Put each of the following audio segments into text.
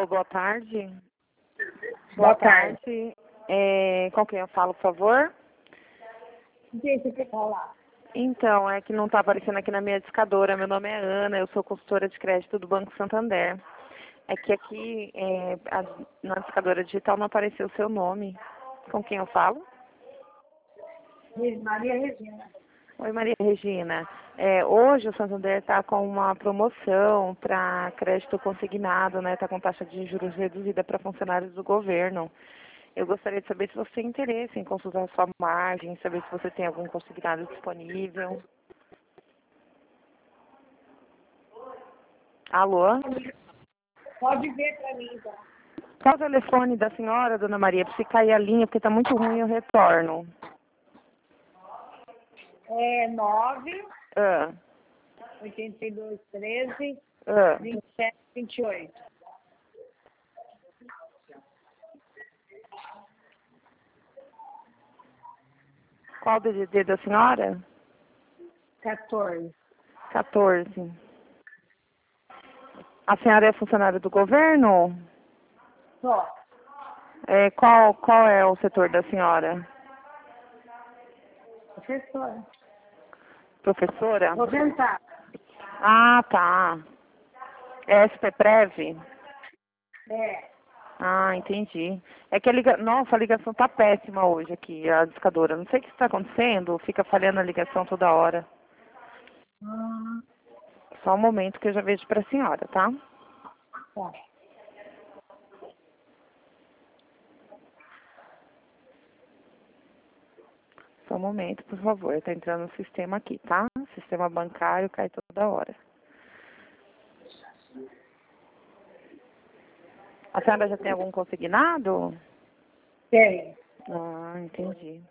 Alô, boa tarde. Boa tarde. Com quem eu falo, por favor? Quem você quer falar? Então, é que não está aparecendo aqui na minha discadora. Meu nome é Ana, eu sou consultora de crédito do Banco Santander. É que aqui na discadora digital não apareceu o seu nome. Com quem eu falo? Maria Regina. Oi, Maria Regina. Hoje o Santander está com uma promoção para crédito consignado, né? Está com taxa de juros reduzida para funcionários do governo. Eu gostaria de saber se você tem interesse em consultar a sua margem, saber se você tem algum consignado disponível. Alô? Pode ver para mim, então. Qual o telefone da senhora, dona Maria? Para se cair a linha, porque está muito ruim, eu retorno. É 9 Ah, 82 13 ah. 27 28. Qual o DDD da senhora? 14. 14. A senhora é funcionária do governo? Só. Qual é o setor da senhora? Professora. Professora? Vou tentar. Ah, tá. É SPPrev? É. Ah, entendi. É que Nossa, a ligação tá péssima hoje aqui, a discadora. Não sei o que está acontecendo, fica falhando a ligação toda hora. Só um momento que eu já vejo para a senhora, tá? Tá. Só um momento, por favor. Tá entrando no sistema aqui, tá? Sistema bancário cai toda hora. A senhora já tem algum consignado? Tem. Ah, entendi.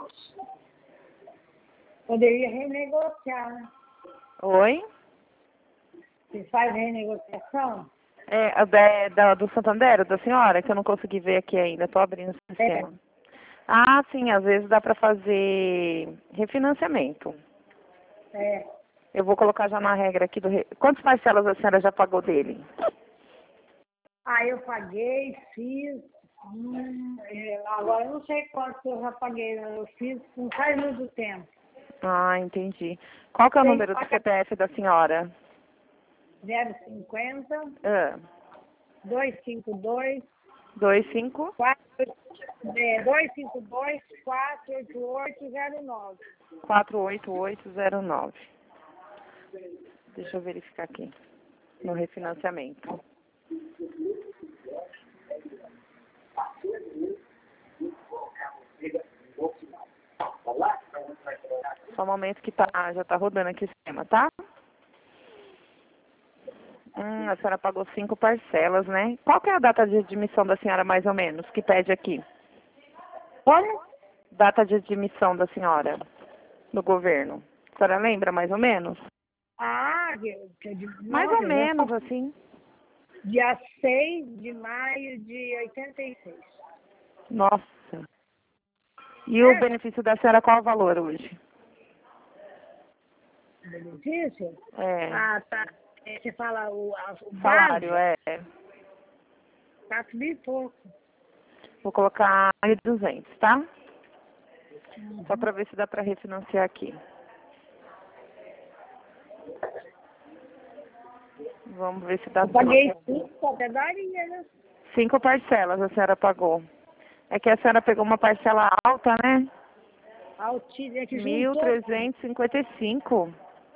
Poderia renegociar, né? Oi? Você faz renegociação? Do Santander, da senhora, que eu não consegui ver aqui ainda. Tô abrindo o sistema. Ah, sim, às vezes dá para fazer refinanciamento. É. Eu vou colocar já na regra aqui Quantas parcelas a senhora já pagou dele? Aí eu paguei, fiz. Agora eu não sei quanto eu já paguei, né? Eu fiz não faz muito tempo. Ah, entendi. Qual que é o Tem que número do pagar CPF da senhora? 050 Ah, 252 25 252 48809. 48809. Deixa eu verificar aqui. No refinanciamento. Só um momento que já tá rodando aqui o sistema, tá? A senhora pagou 5 parcelas, né? Qual que é a data de admissão da senhora, mais ou menos, que pede aqui? Como? Data de admissão da senhora no governo. A senhora lembra, mais ou menos? Mais ou menos, assim. Dia 6 de maio de 86. Nossa. E o benefício da senhora, qual o valor hoje? Benefício? É. Ah, tá. Você fala o Salário, base? é. 4 mil e pouco. Vou colocar 1.200, tá? Só para ver se dá para refinanciar aqui. Vamos ver se dá Eu paguei 5, até daria, né? 5 parcelas a senhora pagou. É que a senhora pegou uma parcela alta, né? Altíssimo, é que juntou. 1.355.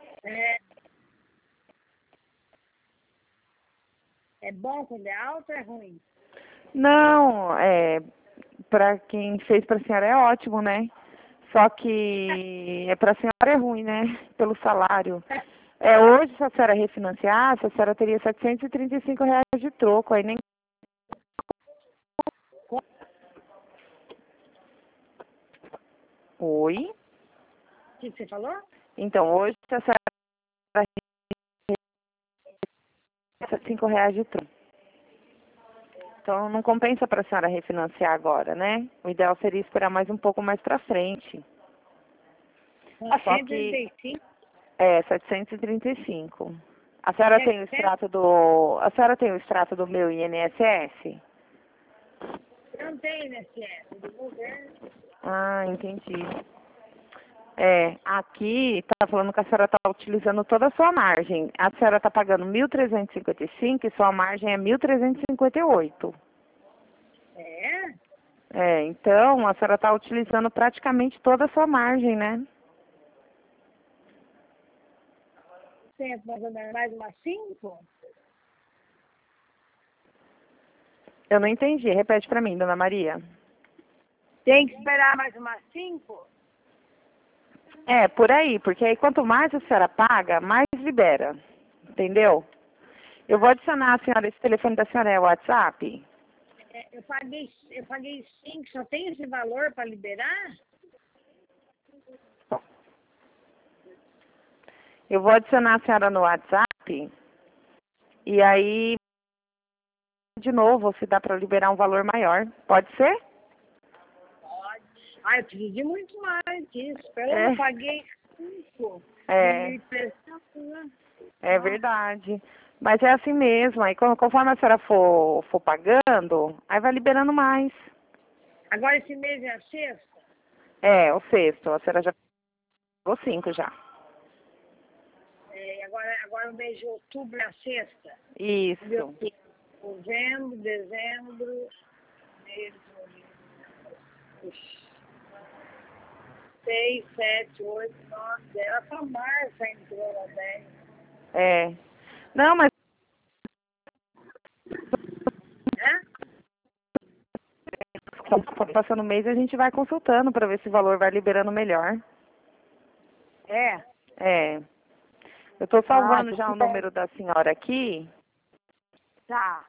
É bom quando é alto ou é ruim? Não, para quem fez para a senhora é ótimo, né? Só que para a senhora é ruim, né? Pelo salário. Hoje, se a senhora refinanciasse, a senhora teria R$ 735 de troco. Aí nem... Oi? O que você falou? Então, hoje, se a senhora R$ 735 de troco. Então, não compensa para a senhora refinanciar agora, né? O ideal seria esperar mais um pouco mais para frente. Só que 135? 735. A senhora tem o extrato do... A senhora tem o extrato do meu INSS? Eu não tenho INSS, do governo. Ah, entendi. Aqui está falando que a senhora está utilizando toda a sua margem. A senhora está pagando 1.355 e sua margem é 1.358. Então a senhora está utilizando praticamente toda a sua margem, né? Tem mais umas 5? Eu não entendi. Repete para mim, dona Maria. Tem que esperar mais umas 5? Por aí, porque aí quanto mais a senhora paga, mais libera. Entendeu? Eu vou adicionar a senhora, esse telefone da senhora é o WhatsApp? Eu paguei 5, só tem esse valor para liberar? Eu vou adicionar a senhora no WhatsApp e aí, de novo, se dá para liberar um valor maior. Pode ser? Pode. Eu pedi muito mais disso. Eu paguei 5. É verdade. Mas é assim mesmo. Aí conforme a senhora for pagando, aí vai liberando mais. Agora esse mês é a sexta? O sexto. A senhora já pagou 5 já. Agora o mês de outubro é a sexta? Isso. Novembro, dezembro, 6, 7, 8, 9, 10. Até março entrou na 10. Não, mas passando o mês a gente vai consultando para ver se o valor vai liberando melhor. Eu estou salvando já o número da senhora aqui. Tá.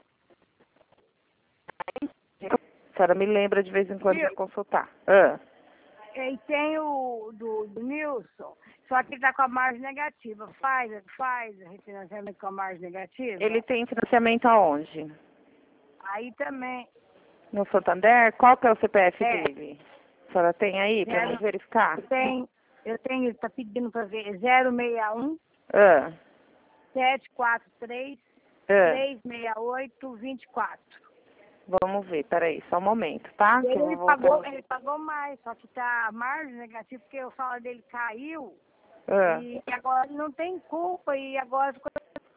A senhora me lembra de vez em quando de consultar. E tem o do Nilson, só que ele está com a margem negativa. Faz refinanciamento com a margem negativa? Ele tem financiamento aonde? Aí também. No Santander? Qual que é o CPF dele? A senhora tem aí para me verificar? Eu tenho, ele está pedindo para ver 061 743 368 24. Vamos ver, peraí, só um momento, tá? Ele pagou mais, só que tá a margem negativa, porque o salário dele caiu e agora ele não tem culpa e agora ficou...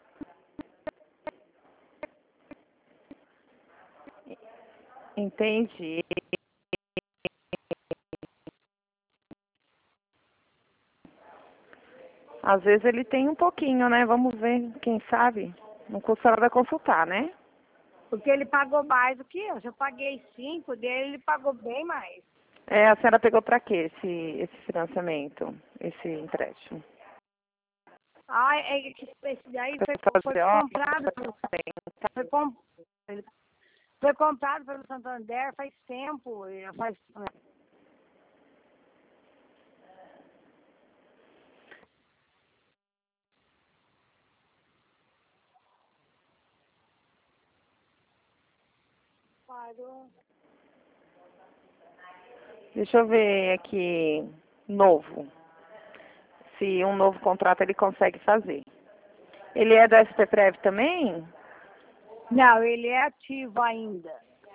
Entendi. Às vezes ele tem um pouquinho, né? Vamos ver, quem sabe? Não custa nada consultar, né? Porque ele pagou mais do que eu. Se eu paguei 5 dele, ele pagou bem mais. A senhora pegou para quê esse financiamento, esse empréstimo? Esse daí foi comprado foi comprado pelo Santander faz tempo. Deixa eu ver aqui, novo. Se um novo contrato ele consegue fazer. Ele é do SPPrev também? Não, ele é ativo ainda.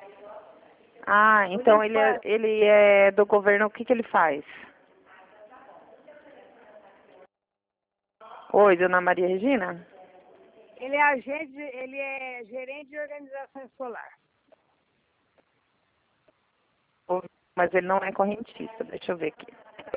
Então ele é do governo, o que ele faz? Oi, dona Maria Regina? Ele é gerente de organização escolar. Mas ele não é correntista, deixa eu ver aqui.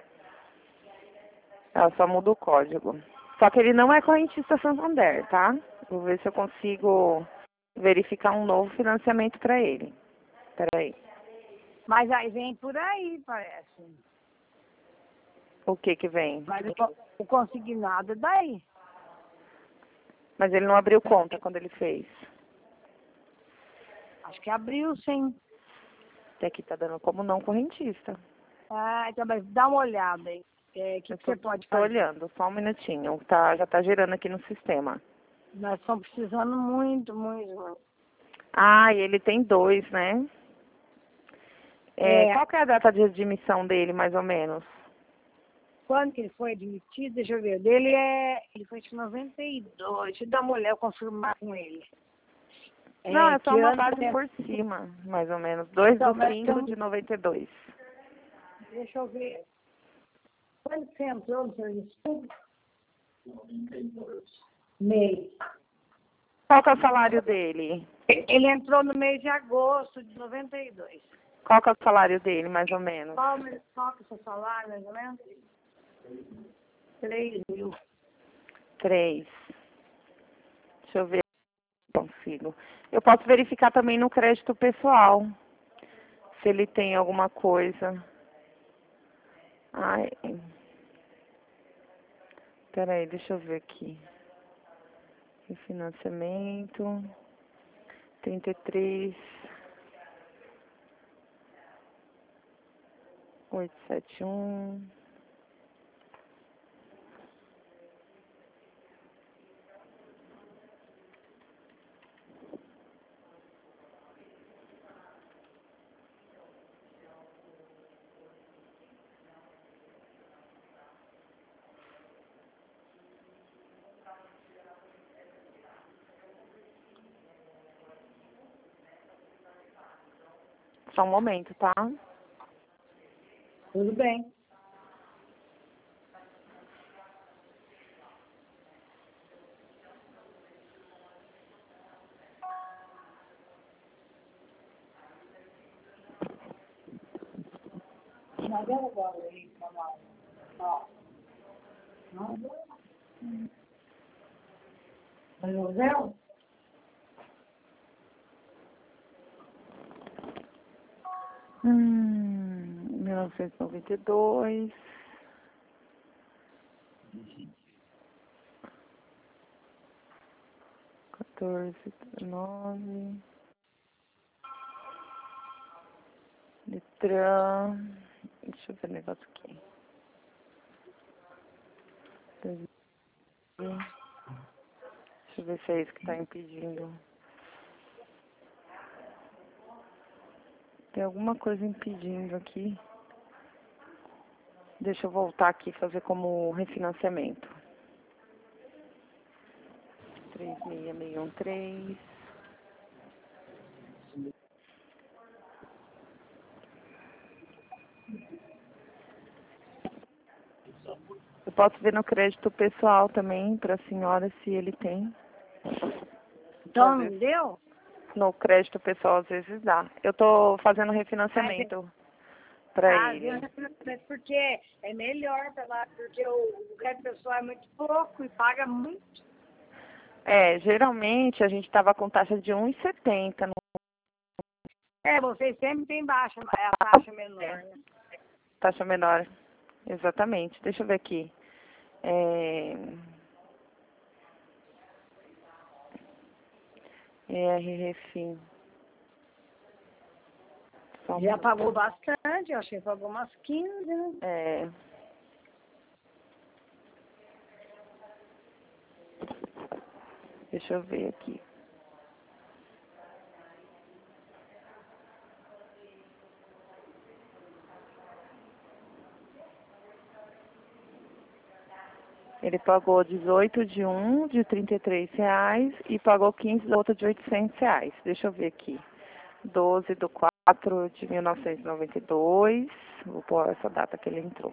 Ela só muda o código. Só que ele não é correntista Santander, tá? Vou ver se eu consigo verificar um novo financiamento para ele. Peraí. Mas aí vem por aí, parece. O que vem? Mas o consignado é daí. Mas ele não abriu conta quando ele fez. Acho que abriu, sim. Até aqui tá dando como não correntista. Então, mas dá uma olhada aí. O que você pode fazer? Estou olhando, só um minutinho. Já tá gerando aqui no sistema. Nós estamos precisando muito, muito, muito. E ele tem 2, né? Qual que é a data de admissão dele, mais ou menos? quando que ele foi admitido, deixa eu ver, ele foi de 92, deixa eu dar uma olhada, eu confirmar com ele. Não, é só Que uma ano base que- por cima, mais ou menos. 2 Então, do mas 5 então, de 92. deixa eu ver, quando que você entrou no serviço público? 92. Mês. Qual que é o salário dele? Ele entrou no mês de agosto de 92. Qual que é o salário dele, mais ou menos? Qual que é o seu salário, mais ou menos? 3 mil. 3. Deixa eu ver se eu consigo. Eu posso verificar também no crédito pessoal, se ele tem alguma coisa. Ai, peraí, deixa eu ver aqui. Refinanciamento, 33, 871. Só um momento, tá? Tudo bem. Resolveu? 1992. 14, 19. Detran. Deixa eu ver o negócio aqui. Deixa eu ver se é isso que está impedindo. Tem alguma coisa impedindo aqui. Deixa eu voltar aqui e fazer como refinanciamento. 36613. Eu posso ver no crédito pessoal também, para a senhora, se ele tem. Então, Às não vezes, deu? no crédito pessoal, às vezes dá. Eu tô fazendo refinanciamento para Viu? ele. Porque é melhor para lá, porque o crédito pessoal é muito pouco e paga muito. É, geralmente a gente estava com taxa de 1,70 no Vocês sempre tem baixa, é a taxa menor, né? taxa menor. Exatamente. Deixa eu ver aqui. Refim. Só um Já minuto. pagou bastante, eu achei que pagou umas 15, né? Deixa eu ver aqui. Ele pagou 18 de um, de R$ 33, e pagou 15 do outro de R$ 800. Deixa eu ver aqui. 12 do 4 de 1992. Vou pôr essa data que ele entrou.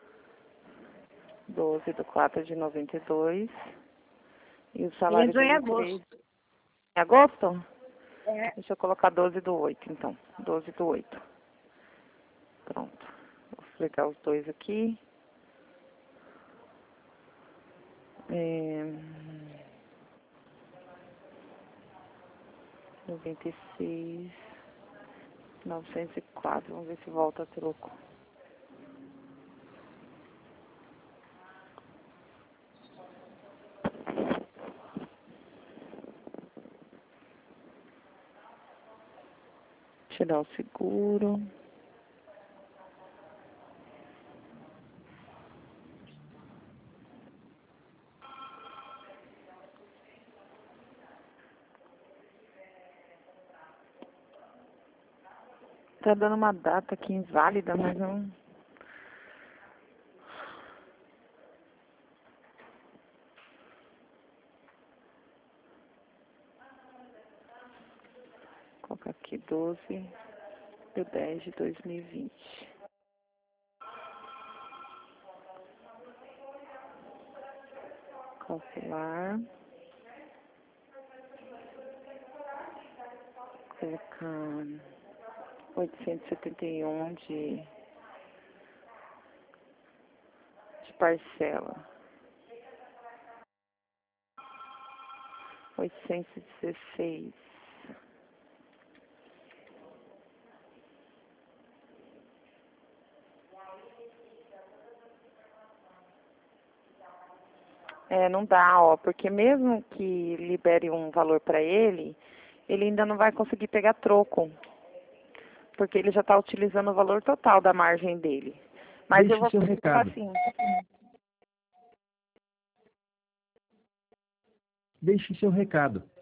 12 do 4 de 92. E o Ele salário entrou em dele é agosto. 3. Em agosto? É. Deixa eu colocar 12 do 8, então. 12 do 8. Pronto. Vou explicar os dois aqui. 96, 904. Vamos ver se volta a troco. Tirar o seguro. Tá dando uma data aqui inválida, mas não... Aqui 12/10/2020. Calcular. Colocar 871 de parcela. 816. Não dá, ó, porque mesmo que libere um valor para ele ainda não vai conseguir pegar troco, porque ele já está utilizando o valor total da margem dele. Mas Deixe eu vou seu falar recado. assim. Deixe seu recado.